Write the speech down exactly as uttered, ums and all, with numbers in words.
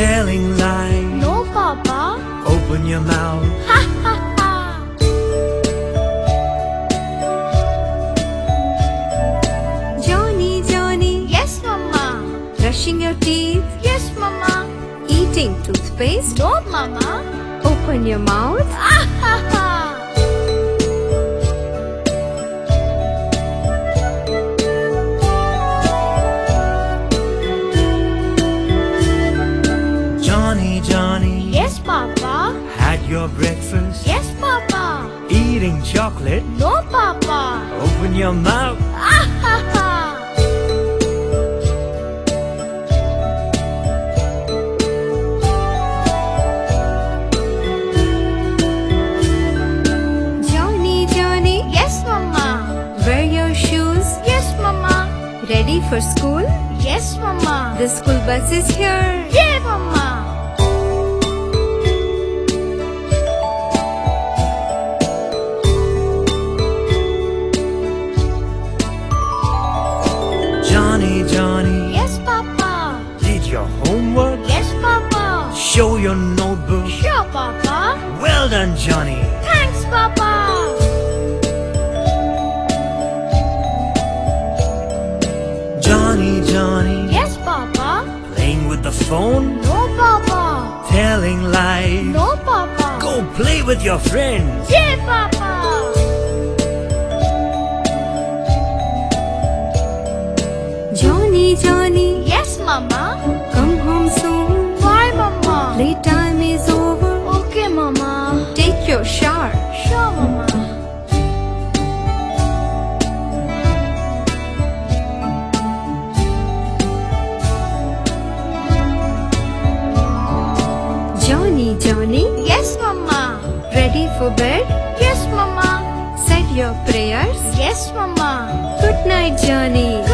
telling lies. No, Papa. Open your mouth. Ha ha ha. Johnny, Johnny, Yes, Mama. brushing your teeth, Yes, Mama. eating toothpaste. No, Mama. Open your mouth. Ah ha ha. Johnny, Johnny, Yes, Papa. had your breakfast. Yes, Papa. Eating chocolate. No, Papa. Open your mouth. Ah ha ha. Johnny, Johnny, Yes, Mama. wear your shoes. Yes, Mama. Ready for school? Yes, Mama. The school bus is here. Yeah, Mama. Johnny, Johnny, Yes, Papa. did your homework? Yes, Papa. Show your notebook. Sure, Papa. Well done, Johnny. Thanks, Papa. Johnny, Johnny, Yes, Papa. playing with the phone. No, Papa. Telling lies. No, Papa. Go play with your friends. Yeah, Papa. Johnny, Johnny, Yes, Mama. come home soon. Bye, Mama. Playtime is over. Okay, Mama. Take your shower. Sure, Mama. Johnny, Johnny, Yes, Mama. ready for bed? Yes, Mama. Said your prayers. Yes, Mama. Good night, Johnny.